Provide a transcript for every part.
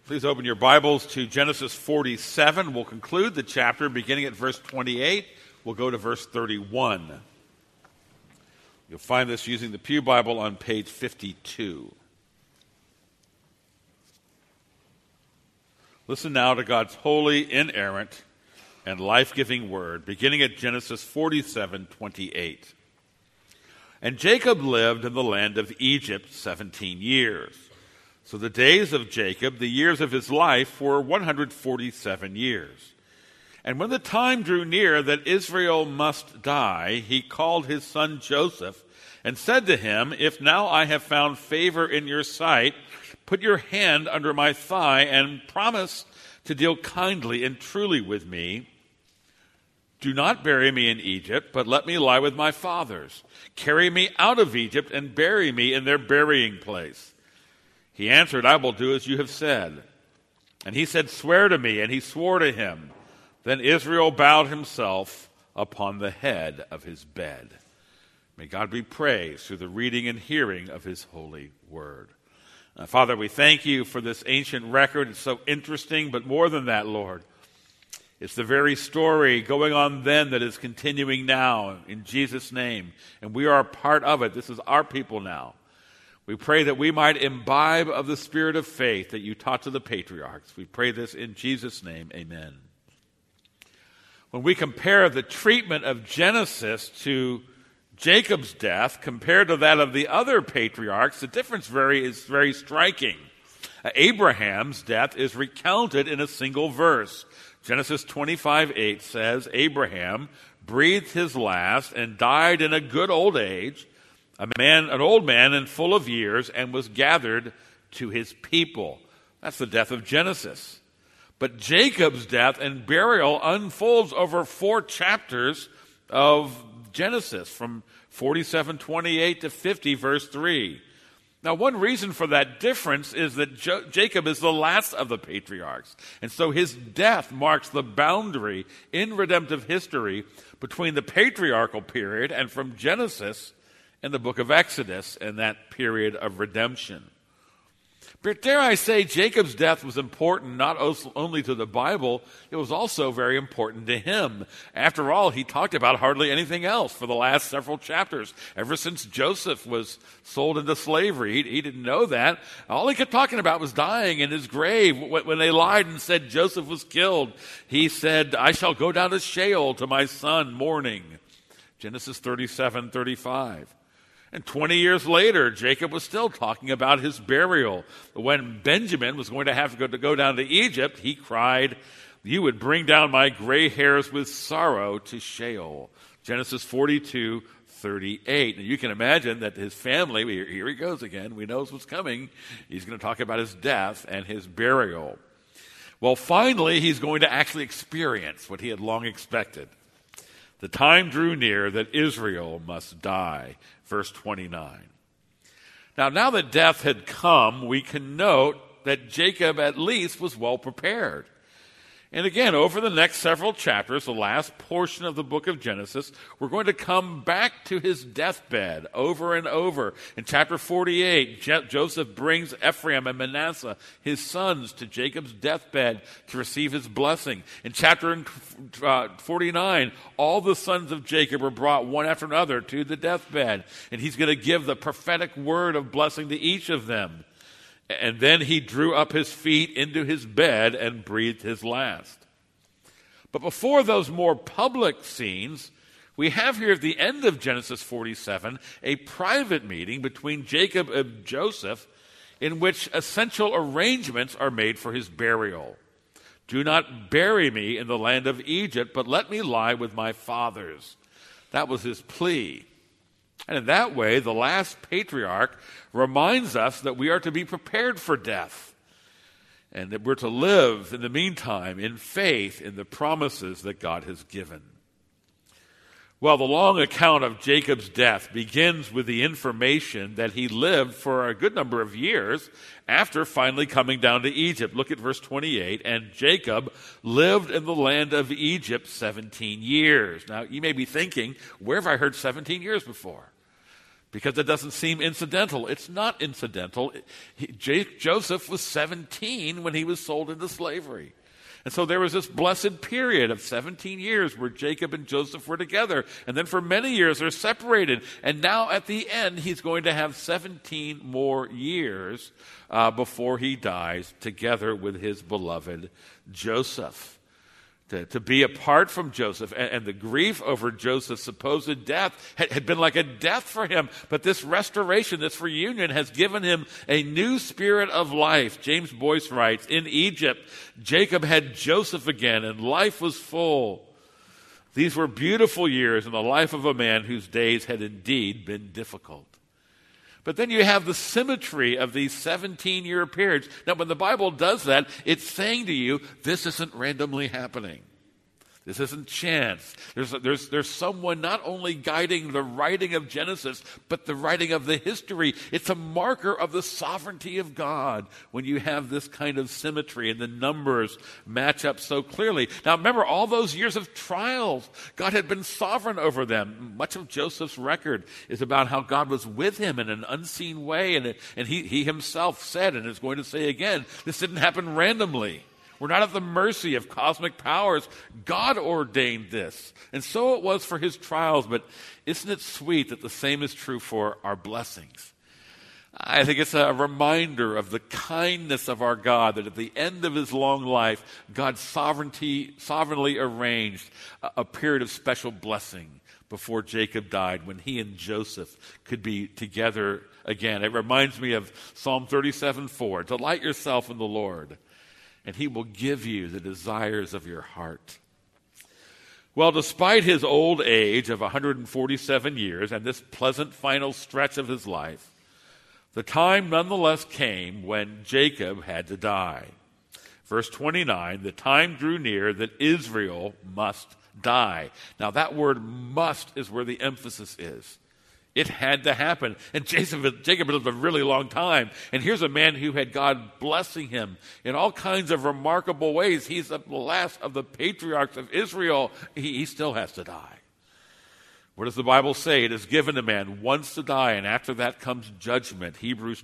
Please open your Bibles to Genesis 47. We'll conclude the chapter beginning at verse 28. We'll go to verse 31. You'll find this using the Pew Bible on page 52. Listen now to God's holy, inerrant, and life-giving word, beginning at Genesis 47:28. And Jacob lived in the land of Egypt 17 years. So the days of Jacob, the years of his life, were 147 years. And when the time drew near that Israel must die, he called his son Joseph and said to him, "If now I have found favor in your sight, put your hand under my thigh and promise to deal kindly and truly with me. Do not bury me in Egypt, but let me lie with my fathers. Carry me out of Egypt and bury me in their burying place." He answered, "I will do as you have said." And he said, "Swear to me." And he swore to him. Then Israel bowed himself upon the head of his bed. May God be praised through the reading and hearing of his holy word. Father, we thank you for this ancient record. It's so interesting, but more than that, Lord, it's the very story going on then that is continuing now in Jesus' name. And we are a part of it. This is our people now. We pray that we might imbibe of the spirit of faith that you taught to the patriarchs. We pray this in Jesus' name. Amen. When we compare the treatment of Genesis to Jacob's death compared to that of the other patriarchs, the difference is very striking. Abraham's death is recounted in a single verse. Genesis 25:8 says, "Abraham breathed his last and died in a good old age, an old man and full of years, and was gathered to his people." That's the death of Genesis. But Jacob's death and burial unfolds over 4 chapters of Genesis, from 47:28 to 50, verse 3. Now, one reason for that difference is that Jacob is the last of the patriarchs. And so his death marks the boundary in redemptive history between the patriarchal period and from Genesis and the book of Exodus and that period of redemption. But dare I say, Jacob's death was important not only to the Bible, it was also very important to him. After all, he talked about hardly anything else for the last several chapters. Ever since Joseph was sold into slavery, he didn't know that. All he kept talking about was dying in his grave. When they lied and said Joseph was killed, he said, "I shall go down to Sheol to my son mourning." Genesis 37:35. And 20 years later, Jacob was still talking about his burial. When Benjamin was going to have to go down to Egypt, he cried, "You would bring down my gray hairs with sorrow to Sheol." Genesis 42:38. And you can imagine that his family, here he goes again, we know what's coming. He's going to talk about his death and his burial. Well, finally, he's going to actually experience what he had long expected. The time drew near that Israel must die. Verse 29. Now that death had come, we can note that Jacob at least was well prepared. And again, over the next several chapters, the last portion of the book of Genesis, we're going to come back to his deathbed over and over. In chapter 48, Joseph brings Ephraim and Manasseh, his sons, to Jacob's deathbed to receive his blessing. In chapter 49, all the sons of Jacob are brought one after another to the deathbed, and he's going to give the prophetic word of blessing to each of them. And then he drew up his feet into his bed and breathed his last. But before those more public scenes, we have here at the end of Genesis 47 a private meeting between Jacob and Joseph in which essential arrangements are made for his burial. "Do not bury me in the land of Egypt, but let me lie with my fathers." That was his plea. And in that way, the last patriarch reminds us that we are to be prepared for death and that we're to live in the meantime in faith in the promises that God has given. Well, the long account of Jacob's death begins with the information that he lived for a good number of years after finally coming down to Egypt. Look at verse 28. "And Jacob lived in the land of Egypt 17 years. Now, you may be thinking, where have I heard 17 years before? because it doesn't seem incidental. It's not incidental. Joseph was 17 when he was sold into slavery. And so there was this blessed period of 17 years where Jacob and Joseph were together. And then for many years they're separated. And now at the end, he's going to have 17 more years before he dies together with his beloved Joseph. To be apart from Joseph, and the grief over Joseph's supposed death had been like a death for him. But this restoration, this reunion, has given him a new spirit of life. James Boyce writes, in Egypt, Jacob had Joseph again, and life was full. These were beautiful years in the life of a man whose days had indeed been difficult. But then you have the symmetry of these 17-year periods. Now, when the Bible does that, it's saying to you, this isn't randomly happening. This isn't chance. There's someone not only guiding the writing of Genesis, but the writing of the history. It's a marker of the sovereignty of God when you have this kind of symmetry and the numbers match up so clearly. Now remember, all those years of trials, God had been sovereign over them. Much of Joseph's record is about how God was with him in an unseen way, and he himself said, and is going to say again, this didn't happen randomly. We're not at the mercy of cosmic powers. God ordained this. And so it was for his trials, but isn't it sweet that the same is true for our blessings? I think it's a reminder of the kindness of our God, that at the end of his long life, God sovereignly arranged a period of special blessing before Jacob died, when he and Joseph could be together again. It reminds me of Psalm 37:4. Delight yourself in the Lord, and he will give you the desires of your heart. Well, despite his old age of 147 years and this pleasant final stretch of his life, the time nonetheless came when Jacob had to die. Verse 29, the time drew near that Israel must die. Now that word must is where the emphasis is. It had to happen. And Jacob lived a really long time. And here's a man who had God blessing him in all kinds of remarkable ways. He's the last of the patriarchs of Israel. He still has to die. What does the Bible say? It is given to man once to die, and after that comes judgment. Hebrews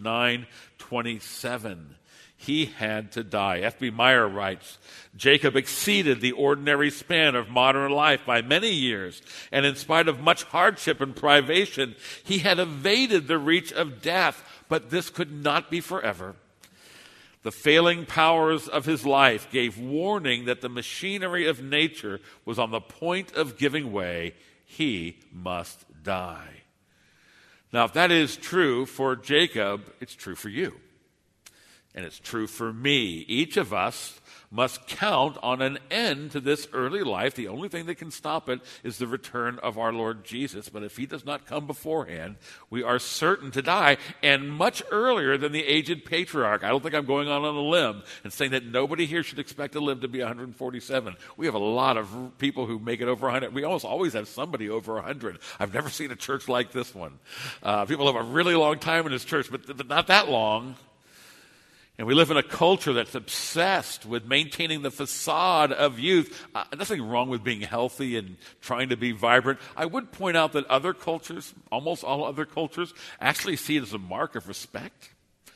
9:27. He had to die. F.B. Meyer writes, Jacob exceeded the ordinary span of modern life by many years, and in spite of much hardship and privation, he had evaded the reach of death, but this could not be forever. The failing powers of his life gave warning that the machinery of nature was on the point of giving way. He must die. Now, if that is true for Jacob, it's true for you. And it's true for me. Each of us must count on an end to this early life. The only thing that can stop it is the return of our Lord Jesus. But if he does not come beforehand, we are certain to die, and much earlier than the aged patriarch. I don't think I'm going on a limb and saying that nobody here should expect to live to be 147. We have a lot of people who make it over 100. We almost always have somebody over 100. I've never seen a church like this one. People have a really long time in this church, but not that long. And we live in a culture that's obsessed with maintaining the facade of youth. Nothing wrong with being healthy and trying to be vibrant. I would point out that other cultures, almost all other cultures, actually see it as a mark of respect.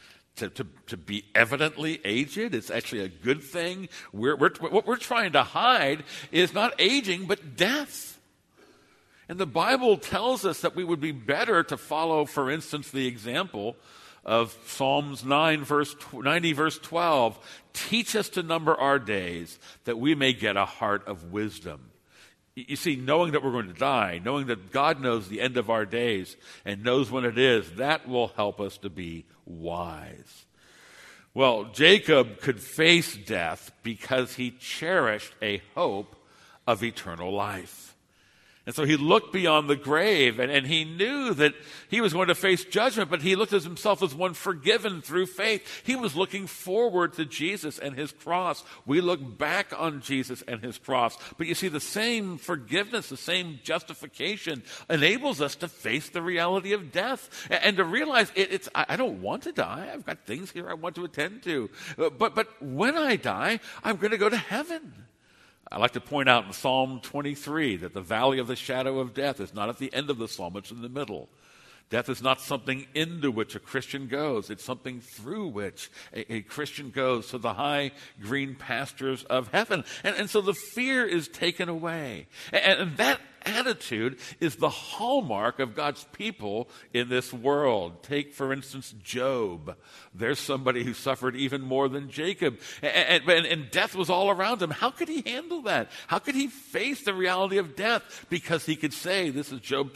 To be evidently aged, it's actually a good thing. What we're trying to hide is not aging, but death. And the Bible tells us that we would be better to follow, for instance, the example of Psalms 90, verse 12. Teach us to number our days, that we may get a heart of wisdom. You see, knowing that we're going to die, knowing that God knows the end of our days and knows when it is, that will help us to be wise. Well, Jacob could face death because he cherished a hope of eternal life. And so he looked beyond the grave, and he knew that he was going to face judgment, but he looked at himself as one forgiven through faith. He was looking forward to Jesus and his cross. We look back on Jesus and his cross. But you see, the same forgiveness, the same justification enables us to face the reality of death and to realize I don't want to die. I've got things here I want to attend to. But when I die, I'm going to go to heaven. I like to point out in Psalm 23 that the valley of the shadow of death is not at the end of the psalm, it's in the middle. Death is not something into which a Christian goes. It's something through which a Christian goes to the high green pastures of heaven. And so the fear is taken away. And that attitude is the hallmark of God's people in this world. Take, for instance, Job. There's somebody who suffered even more than Jacob. And death was all around him. How could he handle that? How could he face the reality of death? Because he could say, this is Job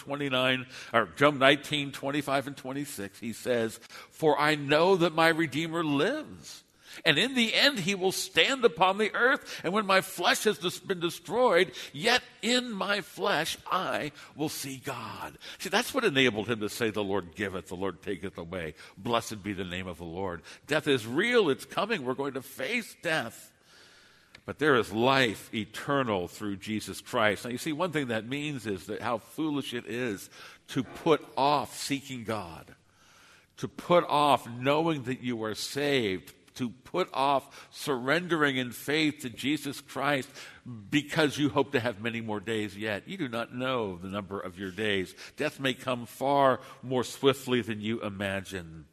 19, 25 and 26. He says, "For I know that my Redeemer lives, and in the end he will stand upon the earth. And when my flesh has been destroyed, yet in my flesh I will see God." See, that's what enabled him to say, "The Lord giveth, the Lord taketh away. Blessed be the name of the Lord." Death is real. It's coming. We're going to face death. But there is life eternal through Jesus Christ. Now, you see, one thing that means is that how foolish it is to put off seeking God, to put off knowing that you are saved, to put off surrendering in faith to Jesus Christ because you hope to have many more days yet. You do not know the number of your days. Death may come far more swiftly than you imagine.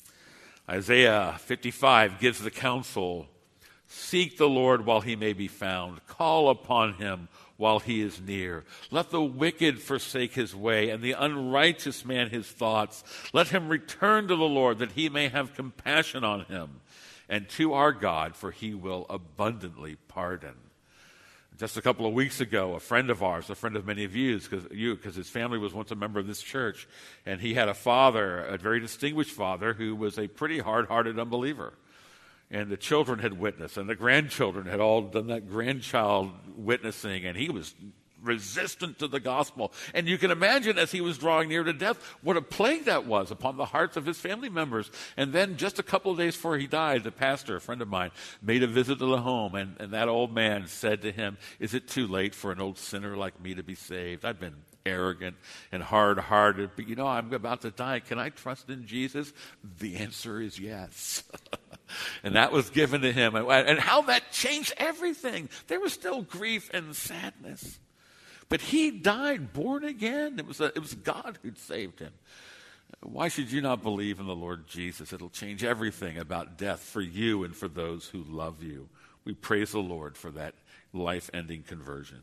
Isaiah 55 gives the counsel, "Seek the Lord while he may be found. Call upon him while he is near. Let the wicked forsake his way, and the unrighteous man his thoughts. Let him return to the Lord, that he may have compassion on him, and to our God, for he will abundantly pardon." Just a couple of weeks ago, a friend of ours, a friend of many of you, because his family was once a member of this church, and he had a father, a very distinguished father, who was a pretty hard-hearted unbeliever. And the children had witnessed, and the grandchildren had all done that grandchild witnessing, and he was resistant to the gospel. And you can imagine, as he was drawing near to death, what a plague that was upon the hearts of his family members. And then just a couple of days before he died, the pastor, a friend of mine, made a visit to the home, and that old man said to him, "Is it too late for an old sinner like me to be saved? I've been arrogant and hard-hearted, but I'm about to die. Can I trust in Jesus?" The answer is yes. And that was given to him. And how that changed everything. There was still grief and sadness. But he died born again. It was God who'd saved him. Why should you not believe in the Lord Jesus? It'll change everything about death for you and for those who love you. We praise the Lord for that life-ending conversion.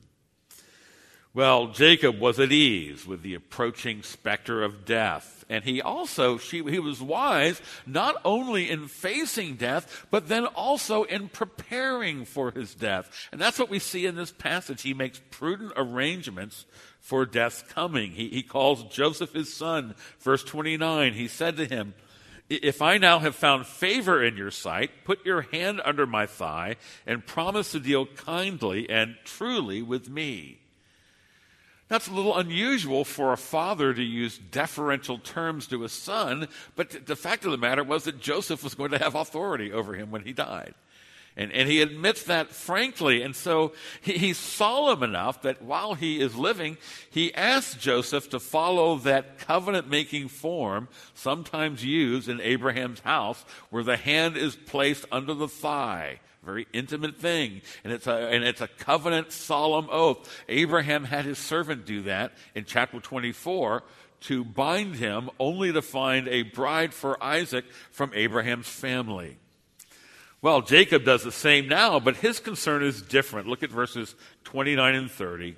Well, Jacob was at ease with the approaching specter of death. And he was wise not only in facing death, but then also in preparing for his death. And that's what we see in this passage. He makes prudent arrangements for death's coming. He calls Joseph his son. Verse 29, he said to him, "If I now have found favor in your sight, put your hand under my thigh and promise to deal kindly and truly with me." That's a little unusual for a father to use deferential terms to his son, but the fact of the matter was that Joseph was going to have authority over him when he died. And he admits that frankly, and so he's solemn enough that while he is living, he asks Joseph to follow that covenant-making form sometimes used in Abraham's house, where the hand is placed under the thigh. Very intimate thing, and it's a covenant solemn oath. Abraham had his servant do that in chapter 24 to bind him, only to find a bride for Isaac from Abraham's family. Well, Jacob does the same now, but his concern is different. Look at verses 29 and 30.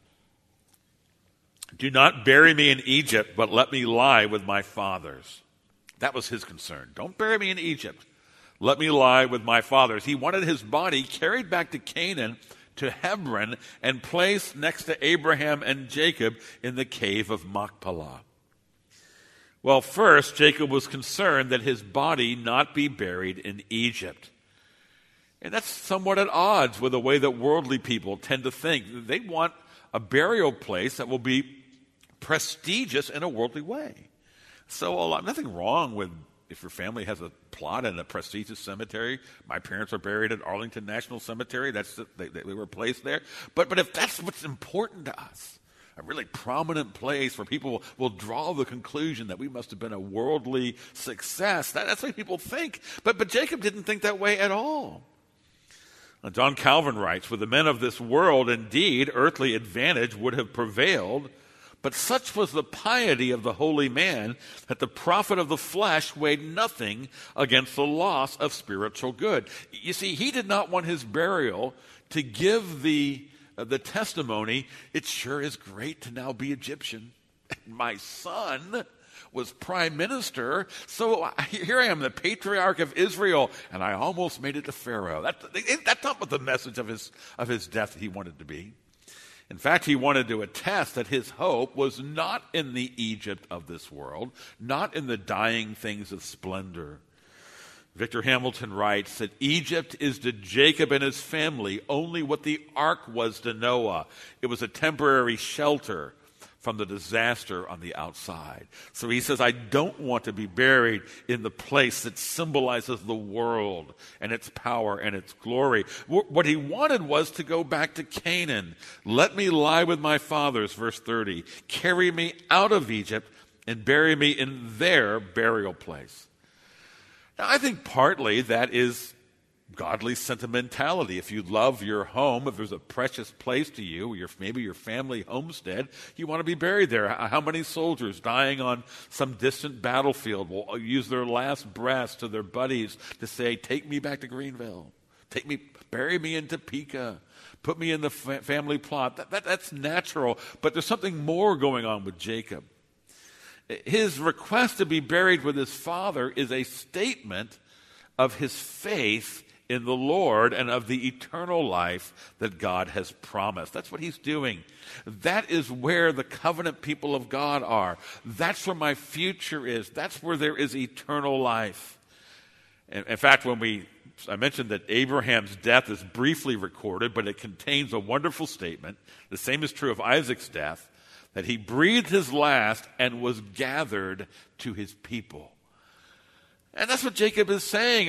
"Do not bury me in Egypt, but let me lie with my fathers." That was his concern. Don't bury me in Egypt. Let me lie with my fathers. He wanted his body carried back to Canaan, to Hebron, and placed next to Abraham and Jacob in the cave of Machpelah. Well, first, Jacob was concerned that his body not be buried in Egypt. And that's somewhat at odds with the way that worldly people tend to think. They want a burial place that will be prestigious in a worldly way. So nothing wrong with if your family has a plot in a prestigious cemetery. My parents are buried at Arlington National Cemetery. They were placed there. But if that's what's important to us, a really prominent place where people will draw the conclusion that we must have been a worldly success, that's what people think. But Jacob didn't think that way at all. Now, John Calvin writes, "With the men of this world, indeed, earthly advantage would have prevailed, But such was the piety of the holy man that the profit of the flesh weighed nothing against the loss of spiritual good. You see, he did not want his burial to give the testimony, it sure is great to now be Egyptian. My son was prime minister, so here I am, the patriarch of Israel, and I almost made it to Pharaoh. That's not what the message of his death he wanted to be. In fact, he wanted to attest that his hope was not in the Egypt of this world, not in the dying things of splendor. Victor Hamilton writes that Egypt is to Jacob and his family only what the ark was to Noah. It was a temporary shelter from the disaster on the outside. So he says, I don't want to be buried in the place that symbolizes the world and its power and its glory. What he wanted was to go back to Canaan. Let me lie with my fathers, verse 30. Carry me out of Egypt and bury me in their burial place. Now, I think partly that is godly sentimentality. If you love your home, if there's a precious place to you, maybe your family homestead, you want to be buried there. How many soldiers dying on some distant battlefield will use their last breaths to their buddies to say, take me back to Greenville, bury me in Topeka, put me in the family plot. That's natural, but there's something more going on with Jacob. His request to be buried with his father is a statement of his faith in the Lord and of the eternal life that God has promised. That's what he's doing. That is where the covenant people of God are. That's where my future is. That's where there is eternal life. In fact, I mentioned that Abraham's death is briefly recorded, but it contains a wonderful statement. The same is true of Isaac's death, that he breathed his last and was gathered to his people. And that's what Jacob is saying.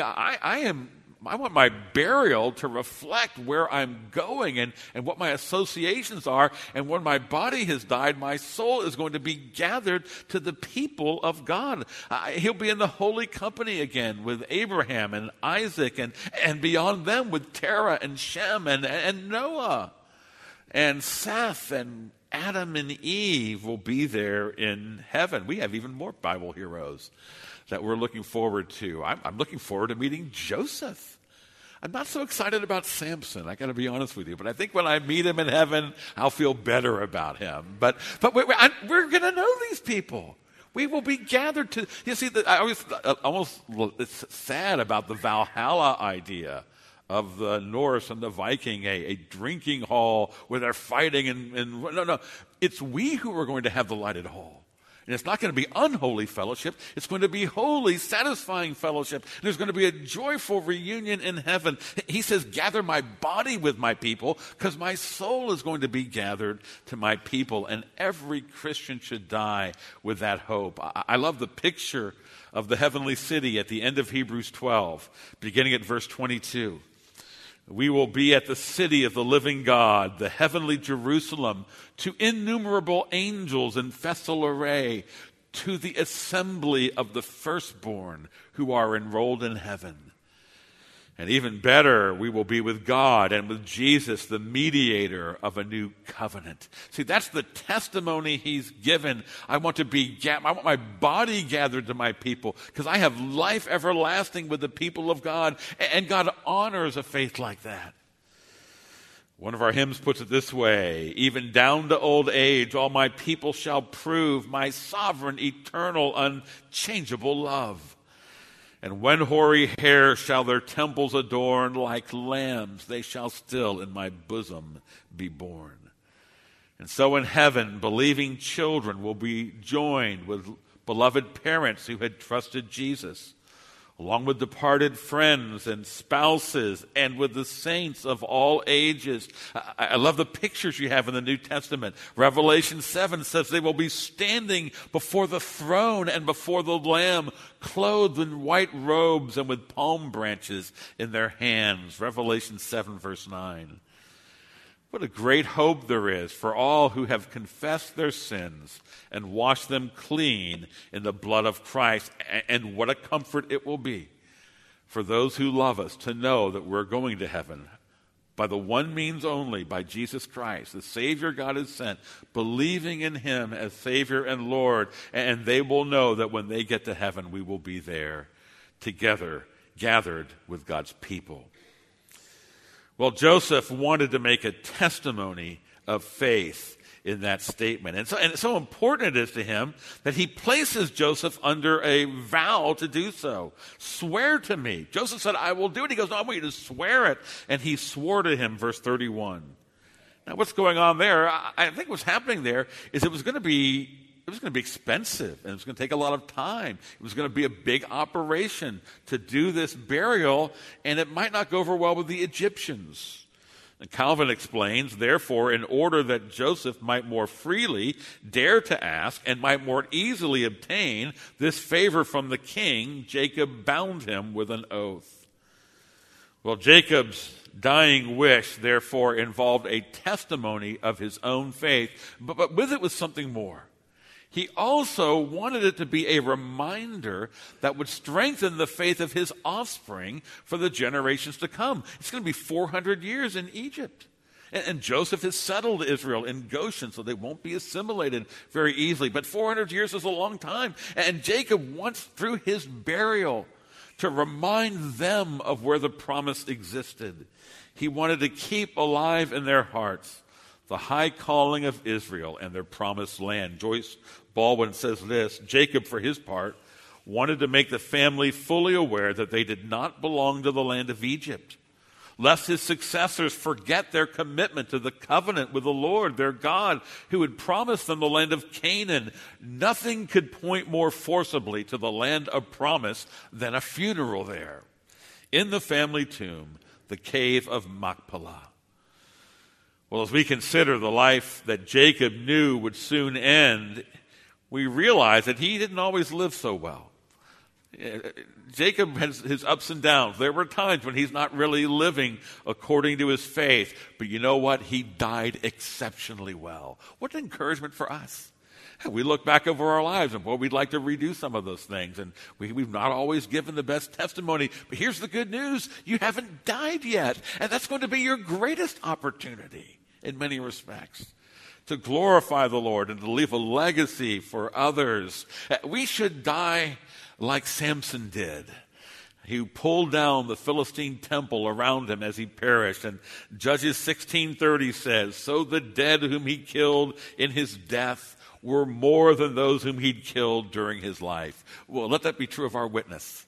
I want my burial to reflect where I'm going and what my associations are. And when my body has died, my soul is going to be gathered to the people of God. He'll be in the holy company again with Abraham and Isaac and beyond them with Terah and Shem and Noah and Seth and Adam and Eve will be there in heaven. We have even more Bible heroes that we're looking forward to. I'm looking forward to meeting Joseph. I'm not so excited about Samson, I got to be honest with you. But I think when I meet him in heaven, I'll feel better about him. But we're going to know these people. We will be gathered to. You see, I always almost it's sad about the Valhalla idea of the Norse and the Viking, a drinking hall where they're fighting. And no, it's we who are going to have the lighted hall. And it's not going to be unholy fellowship. It's going to be holy, satisfying fellowship. And there's going to be a joyful reunion in heaven. He says, gather my body with my people because my soul is going to be gathered to my people. And every Christian should die with that hope. I love the picture of the heavenly city at the end of Hebrews 12, beginning at verse 22. We will be at the city of the living God, the heavenly Jerusalem, to innumerable angels in festal array, to the assembly of the firstborn who are enrolled in heaven. And even better, we will be with God and with Jesus, the mediator of a new covenant. See, that's the testimony he's given. I want my body gathered to my people because I have life everlasting with the people of God. And God honors a faith like that. One of our hymns puts it this way: even down to old age, all my people shall prove my sovereign, eternal, unchangeable love. And when hoary hair shall their temples adorn, like lambs they shall still in my bosom be born. And so in heaven, believing children will be joined with beloved parents who had trusted Jesus, along with departed friends and spouses, and with the saints of all ages. I love the pictures you have in the New Testament. Revelation 7 says they will be standing before the throne and before the Lamb, clothed in white robes and with palm branches in their hands. Revelation 7, verse 9. What a great hope there is for all who have confessed their sins and washed them clean in the blood of Christ. And what a comfort it will be for those who love us to know that we're going to heaven by the one means only, by Jesus Christ, the Savior God has sent, believing in him as Savior and Lord, and they will know that when they get to heaven, we will be there together, gathered with God's people. Well, Joseph wanted to make a testimony of faith in that statement. And so important it is to him that he places Joseph under a vow to do so. Swear to me. Joseph said, I will do it. He goes, no, I want you to swear it. And he swore to him, verse 31. Now, what's going on there? I think what's happening there is it was going to be expensive, and it was going to take a lot of time. It was going to be a big operation to do this burial, and it might not go over well with the Egyptians. And Calvin explains, therefore, in order that Joseph might more freely dare to ask and might more easily obtain this favor from the king, Jacob bound him with an oath. Well, Jacob's dying wish, therefore, involved a testimony of his own faith, but with it was something more. He also wanted it to be a reminder that would strengthen the faith of his offspring for the generations to come. It's going to be 400 years in Egypt. And Joseph has settled Israel in Goshen, so they won't be assimilated very easily. But 400 years is a long time. And Jacob wants, through his burial, to remind them of where the promise existed. He wanted to keep alive in their hearts the high calling of Israel and their promised land. Joyce Baldwin says this: Jacob, for his part, wanted to make the family fully aware that they did not belong to the land of Egypt, lest his successors forget their commitment to the covenant with the Lord, their God, who had promised them the land of Canaan. Nothing could point more forcibly to the land of promise than a funeral there, in the family tomb, the cave of Machpelah. Well, as we consider the life that Jacob knew would soon end, we realize that he didn't always live so well. Jacob has his ups and downs. There were times when he's not really living according to his faith. But you know what? He died exceptionally well. What an encouragement for us. We look back over our lives and, boy, we'd like to redo some of those things. And we've not always given the best testimony. But here's the good news. You haven't died yet. And that's going to be your greatest opportunity in many respects, to glorify the Lord and to leave a legacy for others. We should die like Samson did. He pulled down the Philistine temple around him as he perished. And Judges 16:30 says, so the dead whom he killed in his death were more than those whom he'd killed during his life. Well, let that be true of our witness.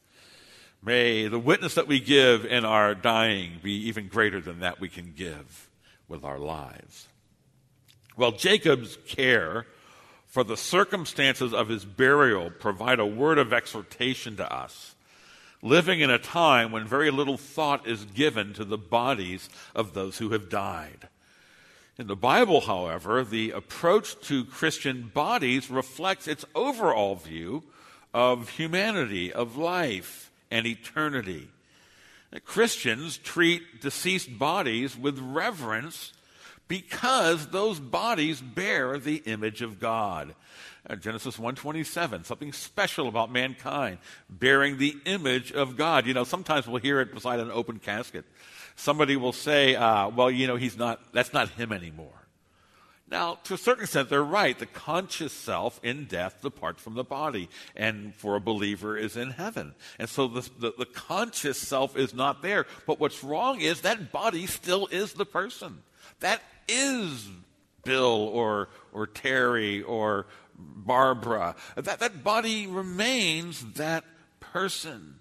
May the witness that we give in our dying be even greater than that we can give with our lives. Well, Jacob's care for the circumstances of his burial provide a word of exhortation to us, living in a time when very little thought is given to the bodies of those who have died. In the Bible, however, the approach to Christian bodies reflects its overall view of humanity, of life, and eternity. Christians treat deceased bodies with reverence because those bodies bear the image of God. Genesis 1:27, something special about mankind, bearing the image of God. You know, sometimes we'll hear it beside an open casket. Somebody will say, well, you know, that's not him anymore. Now, to a certain extent, they're right. The conscious self in death departs from the body, and for a believer is in heaven. And so the conscious self is not there. But what's wrong is that body still is the person. That is Bill or Terry or Barbara. That body remains that person.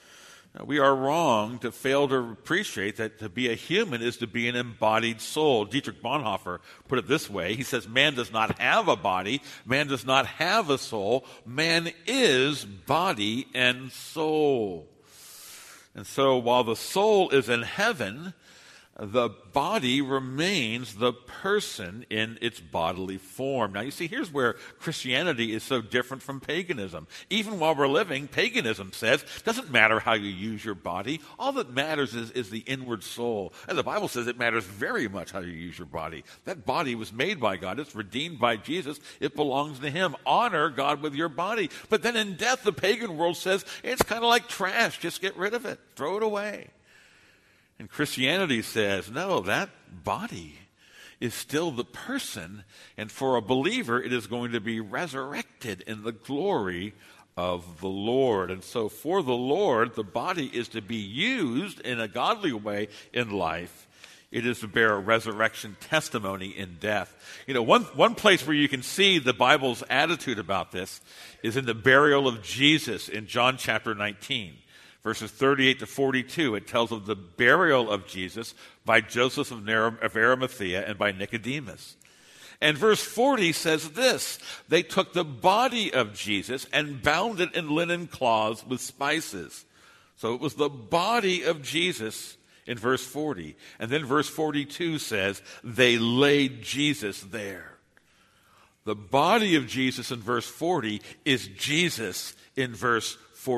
We are wrong to fail to appreciate that to be a human is to be an embodied soul. Dietrich Bonhoeffer put it this way. He says, man does not have a body. Man does not have a soul. Man is body and soul. And so while the soul is in heaven, the body remains the person in its bodily form. Now, you see, here's where Christianity is so different from paganism. Even while we're living, paganism says, it doesn't matter how you use your body. All that matters is the inward soul. And the Bible says it matters very much how you use your body. That body was made by God. It's redeemed by Jesus. It belongs to him. Honor God with your body. But then in death, the pagan world says, it's kind of like trash. Just get rid of it. Throw it away. And Christianity says, no, that body is still the person, and for a believer, it is going to be resurrected in the glory of the Lord. And so for the Lord, the body is to be used in a godly way in life. It is to bear a resurrection testimony in death. You know, one place where you can see the Bible's attitude about this is in the burial of Jesus in John chapter 19. Verses 38 to 42, it tells of the burial of Jesus by Joseph of Arimathea and by Nicodemus. And verse 40 says this: they took the body of Jesus and bound it in linen cloths with spices. So it was the body of Jesus in verse 40. And then verse 42 says, they laid Jesus there. The body of Jesus in verse 40 is Jesus in verse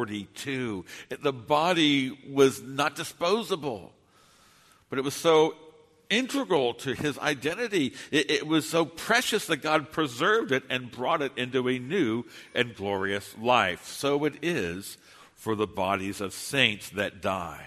42. The body was not disposable, but it was so integral to his identity. It was so precious that God preserved it and brought it into a new and glorious life. So it is for the bodies of saints that die.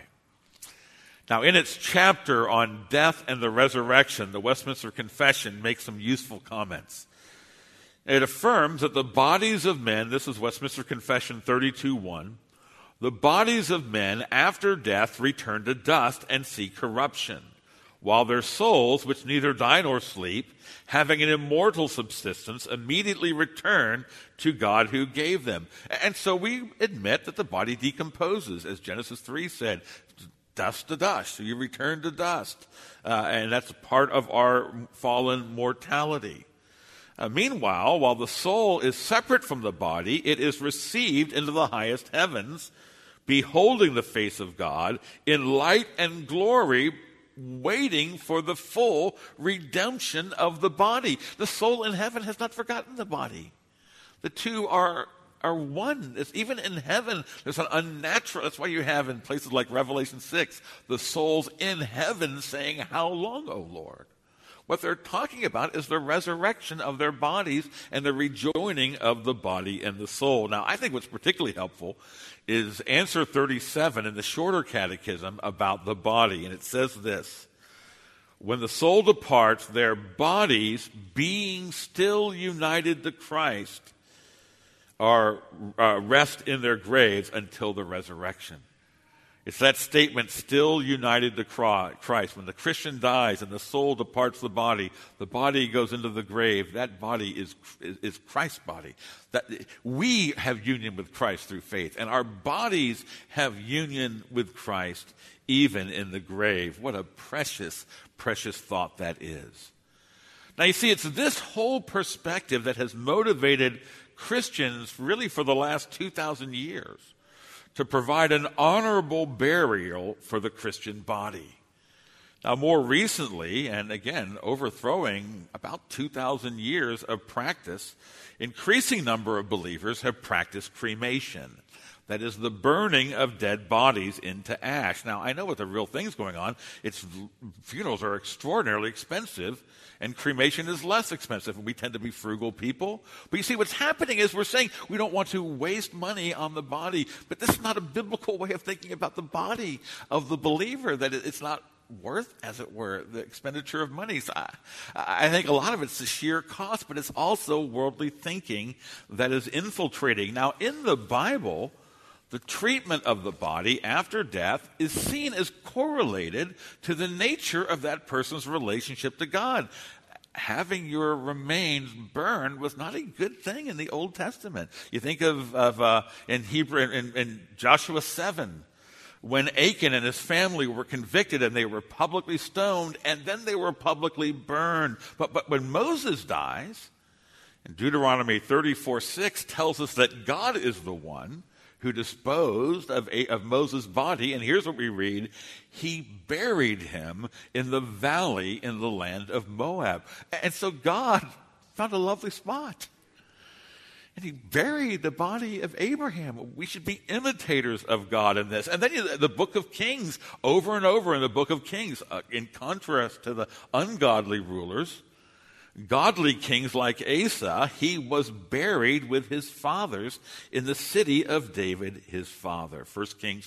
Now, in its chapter on death and the resurrection, the Westminster Confession makes some useful comments. It affirms that the bodies of men, this is Westminster Confession 32:1, the bodies of men after death return to dust and see corruption, while their souls, which neither die nor sleep, having an immortal subsistence, immediately return to God who gave them. And so we admit that the body decomposes, as Genesis 3 said, dust to dust. So you return to dust. And that's part of our fallen mortality. Meanwhile, while the soul is separate from the body, it is received into the highest heavens, beholding the face of God in light and glory, waiting for the full redemption of the body. The soul in heaven has not forgotten the body. The two are one. It's, even in heaven, there's an unnatural, that's why you have in places like Revelation 6, the souls in heaven saying, how long, O Lord? What they're talking about is the resurrection of their bodies and the rejoining of the body and the soul. Now, I think what's particularly helpful is answer 37 in the shorter catechism about the body. And it says this: when the soul departs, their bodies, being still united to Christ, are rest in their graves until the resurrection. It's that statement, still united to Christ. When the Christian dies and the soul departs the body goes into the grave. That body is Christ's body. That we have union with Christ through faith, and our bodies have union with Christ even in the grave. What a precious, precious thought that is. Now you see, it's this whole perspective that has motivated Christians really for the last 2,000 years to provide an honorable burial for the Christian body. Now, more recently, and again, overthrowing about 2,000 years of practice, increasing number of believers have practiced cremation. That is the burning of dead bodies into ash. Now, I know what the real thing's going on. Funerals are extraordinarily expensive, and cremation is less expensive, and we tend to be frugal people. But you see, what's happening is we're saying we don't want to waste money on the body, but this is not a biblical way of thinking about the body of the believer, that it's not worth, as it were, the expenditure of money. So I think a lot of it's the sheer cost, but it's also worldly thinking that is infiltrating. Now, in the Bible, the treatment of the body after death is seen as correlated to the nature of that person's relationship to God. Having your remains burned was not a good thing in the Old Testament. You think of in Joshua 7, when Achan and his family were convicted and they were publicly stoned and then they were publicly burned. But when Moses dies, and Deuteronomy 34:6 tells us that God is the one who disposed of Moses' body, and here's what we read: he buried him in the valley in the land of Moab. And so God found a lovely spot, and he buried the body of Abraham. We should be imitators of God in this. And then the book of Kings, over and over in the book of Kings, in contrast to the ungodly rulers, godly kings like Asa, he was buried with his fathers in the city of David, his father. 1 Kings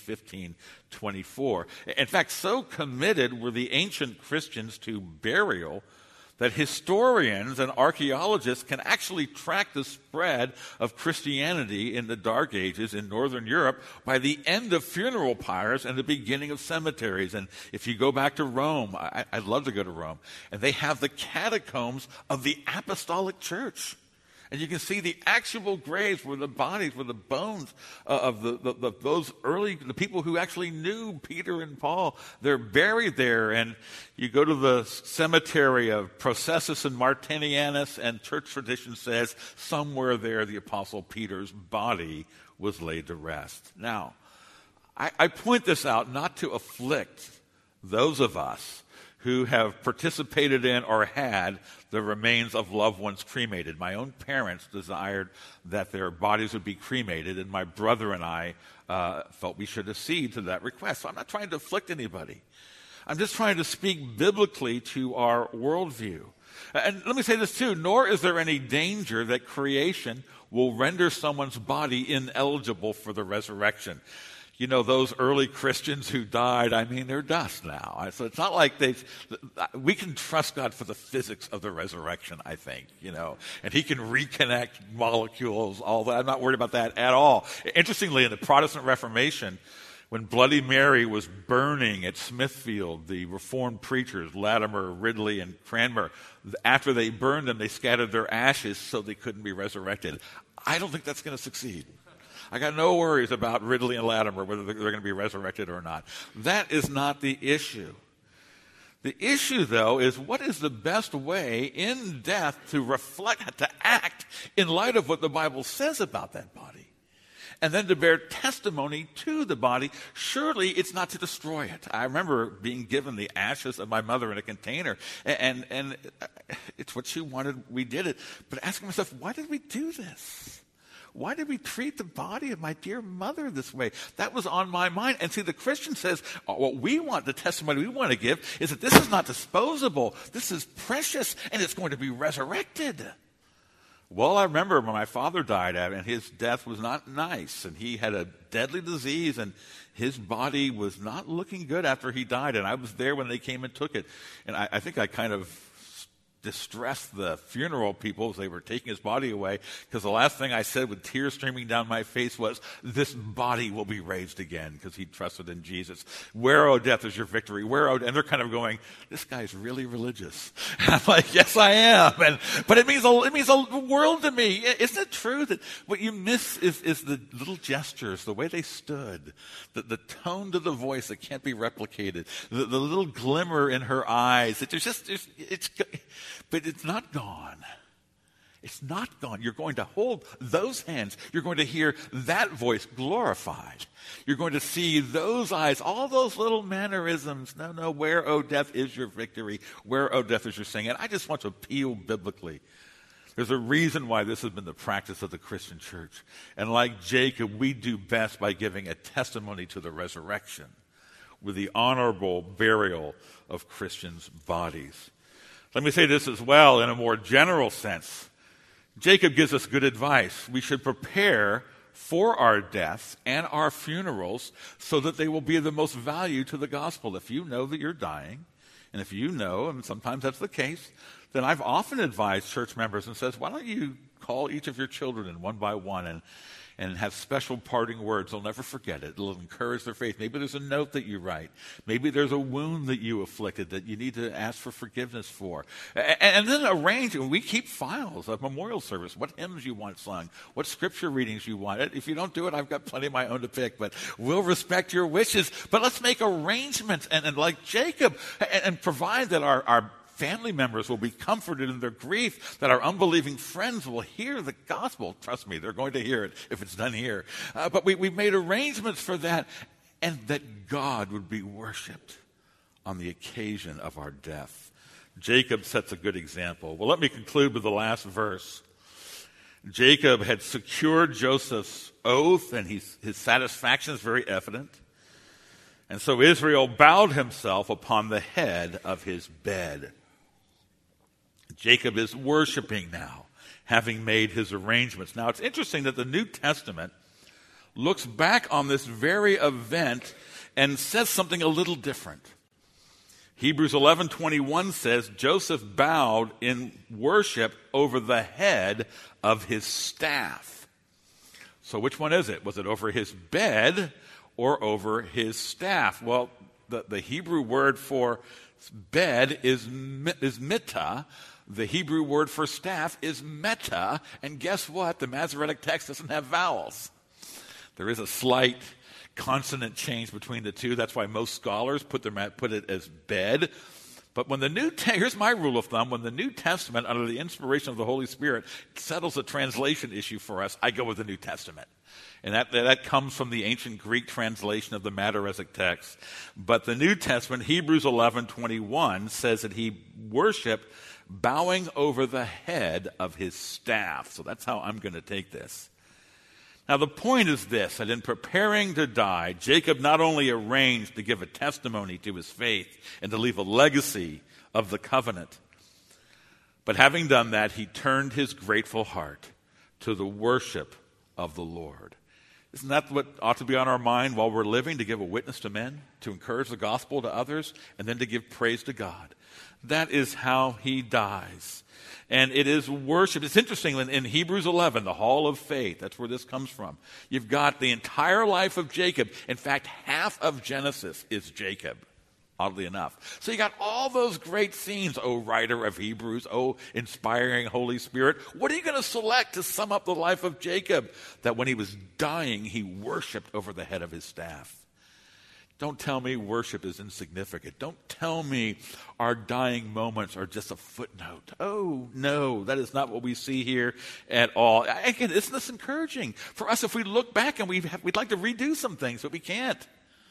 15:24. In fact, so committed were the ancient Christians to burial that historians and archaeologists can actually track the spread of Christianity in the Dark Ages in Northern Europe by the end of funeral pyres and the beginning of cemeteries. And if you go back to Rome, I'd love to go to Rome, and they have the catacombs of the Apostolic Church. And you can see the actual graves where the bodies, where the bones of those the people who actually knew Peter and Paul, they're buried there. And you go to the cemetery of Processus and Martinianus, and church tradition says somewhere there the Apostle Peter's body was laid to rest. Now, I point this out not to afflict those of us who have participated in or had the remains of loved ones cremated. My own parents desired that their bodies would be cremated, and my brother and I felt we should accede to that request. So I'm not trying to afflict anybody. I'm just trying to speak biblically to our worldview. And let me say this too, nor is there any danger that creation will render someone's body ineligible for the resurrection. You know, those early Christians who died, they're dust now. So it's not like we can trust God for the physics of the resurrection, I think, and he can reconnect molecules, all that. I'm not worried about that at all. Interestingly, in the Protestant Reformation, when Bloody Mary was burning at Smithfield, the Reformed preachers, Latimer, Ridley, and Cranmer, after they burned them, they scattered their ashes so they couldn't be resurrected. I don't think that's going to succeed. I got no worries about Ridley and Latimer, whether they're going to be resurrected or not. That is not the issue. The issue, though, is what is the best way in death to reflect, to act in light of what the Bible says about that body, and then to bear testimony to the body. Surely it's not to destroy it. I remember being given the ashes of my mother in a container, and it's what she wanted. We did it. But asking myself, why did we do this? Why did we treat the body of my dear mother this way? That was on my mind. And see, the Christian says, the testimony we want to give is that this is not disposable. This is precious, and it's going to be resurrected. Well, I remember when my father died, and his death was not nice, and he had a deadly disease, and his body was not looking good after he died, and I was there when they came and took it. And I think I kind of distressed the funeral people as they were taking his body away, because the last thing I said with tears streaming down my face was, this body will be raised again, because he trusted in Jesus. Where, O death, is your victory? And they're kind of going, this guy's really religious. And I'm like, yes, I am. But it means a world to me. Isn't it true that what you miss is the little gestures, the way they stood, the tone to the voice that can't be replicated, the little glimmer in her eyes. But it's not gone. It's not gone. You're going to hold those hands. You're going to hear that voice glorified. You're going to see those eyes, all those little mannerisms. No, where, O death, is your victory? Where, O death, is your sting? And I just want to appeal biblically. There's a reason why this has been the practice of the Christian church. And like Jacob, we do best by giving a testimony to the resurrection with the honorable burial of Christians' bodies. Let me say this as well in a more general sense. Jacob gives us good advice. We should prepare for our deaths and our funerals so that they will be of the most value to the gospel. If you know that you're dying, and if you know, and sometimes that's the case, then I've often advised church members and says, why don't you call each of your children in one by one and have special parting words. They'll never forget it. It'll encourage their faith. Maybe there's a note that you write. Maybe there's a wound that you afflicted that you need to ask for forgiveness for. And then arrange, we keep files of memorial service, what hymns you want sung, what scripture readings you want. If you don't do it, I've got plenty of my own to pick, but we'll respect your wishes. But let's make arrangements and like Jacob, and provide that our family members will be comforted in their grief, that our unbelieving friends will hear the gospel. Trust me, they're going to hear it if it's done here. But we've made arrangements for that, and that God would be worshiped on the occasion of our death. Jacob sets a good example. Well, let me conclude with the last verse. Jacob had secured Joseph's oath, and his satisfaction is very evident. And so Israel bowed himself upon the head of his bed. Jacob is worshiping now, having made his arrangements. Now, it's interesting that the New Testament looks back on this very event and says something a little different. Hebrews 11:21 says, Joseph bowed in worship over the head of his staff. So which one is it? Was it over his bed or over his staff? Well, the Hebrew word for bed is mittah. The Hebrew word for staff is meta. And guess what? The Masoretic text doesn't have vowels. There is a slight consonant change between the two. That's why most scholars put it as bed. But when here's my rule of thumb, when the New Testament, under the inspiration of the Holy Spirit, settles a translation issue for us, I go with the New Testament. And that comes from the ancient Greek translation of the Masoretic text. But the New Testament, Hebrews 11:21, says that he worshiped bowing over the head of his staff. So that's how I'm going to take this. Now, the point is this, that in preparing to die, Jacob not only arranged to give a testimony to his faith and to leave a legacy of the covenant, but having done that, he turned his grateful heart to the worship of the Lord. Isn't that what ought to be on our mind while we're living, to give a witness to men, to encourage the gospel to others, and then to give praise to God? That is how he dies. And it is worship. It's interesting, in Hebrews 11, the hall of faith, that's where this comes from. You've got the entire life of Jacob. In fact, half of Genesis is Jacob, oddly enough. So you got all those great scenes, oh writer of Hebrews, oh inspiring Holy Spirit. What are you going to select to sum up the life of Jacob? That when he was dying, he worshiped over the head of his staff. Don't tell me worship is insignificant. Don't tell me our dying moments are just a footnote. Oh, no, that is not what we see here at all. Again, isn't this encouraging for us if we look back and we'd like to redo some things, but we can't?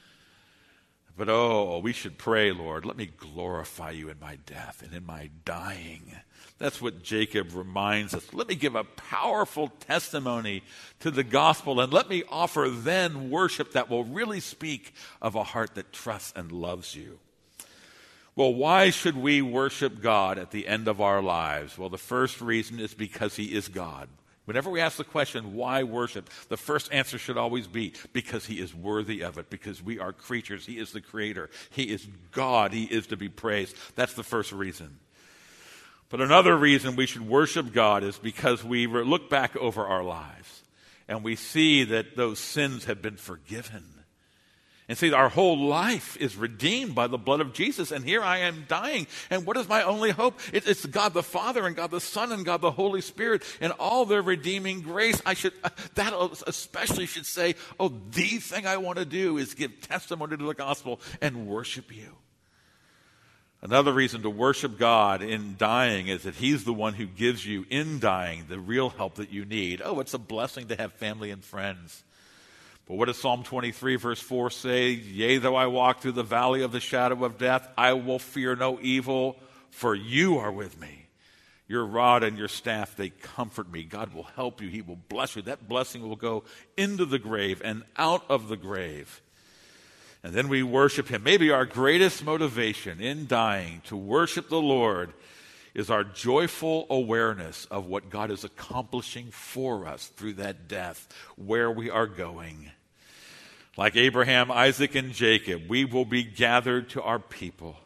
But we should pray, Lord, let me glorify you in my death and in my dying. That's what Jacob reminds us. Let me give a powerful testimony to the gospel, and let me offer then worship that will really speak of a heart that trusts and loves you. Well, why should we worship God at the end of our lives? Well, the first reason is because he is God. Whenever we ask the question, why worship, the first answer should always be, because he is worthy of it, because we are creatures. He is the creator. He is God. He is to be praised. That's the first reason. But another reason we should worship God is because we look back over our lives and we see that those sins have been forgiven. And see, our whole life is redeemed by the blood of Jesus. And here I am dying. And what is my only hope? It's God the Father and God the Son and God the Holy Spirit and all their redeeming grace. That especially should say, the thing I want to do is give testimony to the gospel and worship you. Another reason to worship God in dying is that he's the one who gives you, in dying, the real help that you need. It's a blessing to have family and friends. But what does Psalm 23 verse 4 say? Yea, though I walk through the valley of the shadow of death, I will fear no evil, for you are with me. Your rod and your staff, they comfort me. God will help you. He will bless you. That blessing will go into the grave and out of the grave. And then we worship him. Maybe our greatest motivation in dying to worship the Lord is our joyful awareness of what God is accomplishing for us through that death, where we are going. Like Abraham, Isaac, and Jacob, we will be gathered to our people.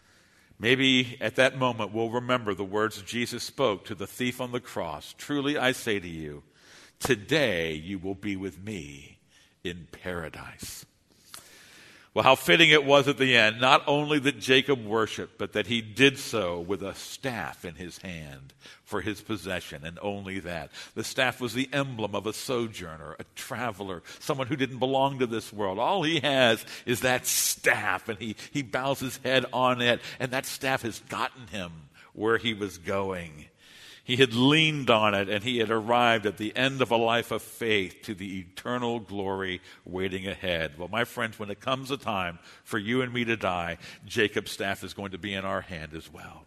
Maybe at that moment we'll remember the words Jesus spoke to the thief on the cross. Truly I say to you, today you will be with me in paradise. Well, how fitting it was at the end, not only that Jacob worshiped, but that he did so with a staff in his hand for his possession, and only that. The staff was the emblem of a sojourner, a traveler, someone who didn't belong to this world. All he has is that staff, and he bows his head on it, and that staff has gotten him where he was going. He had leaned on it, and he had arrived at the end of a life of faith to the eternal glory waiting ahead. Well, my friends, when it comes a time for you and me to die, Jacob's staff is going to be in our hand as well.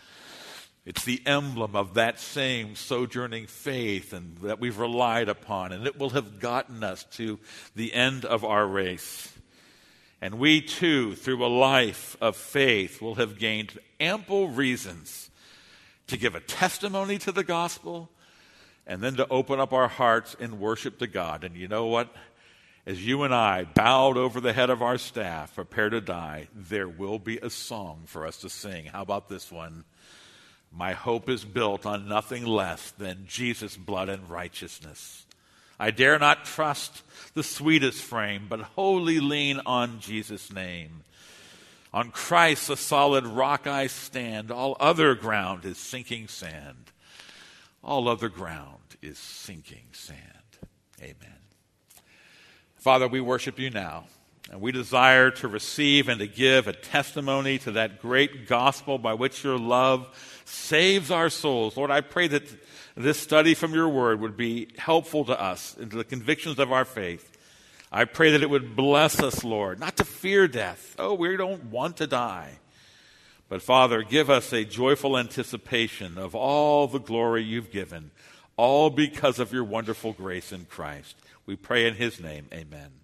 It's the emblem of that same sojourning faith and that we've relied upon, and it will have gotten us to the end of our race. And we too, through a life of faith, will have gained ample reasons to give a testimony to the gospel, and then to open up our hearts in worship to God. And you know what? As you and I, bowed over the head of our staff, prepare to die, there will be a song for us to sing. How about this one? My hope is built on nothing less than Jesus' blood and righteousness. I dare not trust the sweetest frame, but wholly lean on Jesus' name. On Christ, the solid rock I stand. All other ground is sinking sand. All other ground is sinking sand. Amen. Father, we worship you now, and we desire to receive and to give a testimony to that great gospel by which your love saves our souls. Lord, I pray that this study from your word would be helpful to us into the convictions of our faith. I pray that it would bless us, Lord, not to fear death. Oh, we don't want to die. But Father, give us a joyful anticipation of all the glory you've given, all because of your wonderful grace in Christ. We pray in his name, amen.